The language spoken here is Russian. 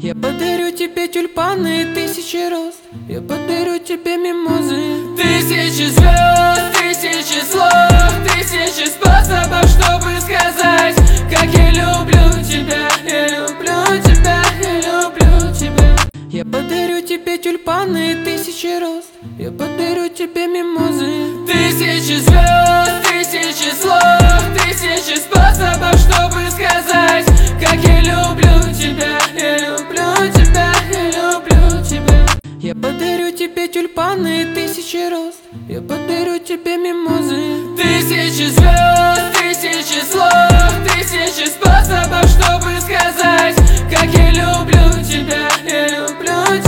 Я подарю тебе тюльпаны тысячи роз, я подарю тебе мимозы. Тысячи звезд, тысячи слов, тысячи способов, чтобы сказать, как я люблю тебя, я люблю тебя, я люблю тебя. Я подарю тебе тюльпаны тысячи роз, я подарю тебе мимозы. Тысячи звезд, тысячи слов, тысячи способов, чтобы сказать, как я люблю тебя, я люблю тебя, я люблю тебя. Я подарю тебе тюльпаны тысячи роз, я подарю тебе мимозы. Тысячи звезд, тысячи слов, тысячи способов, чтобы сказать, как я люблю тебя, я люблю тебя.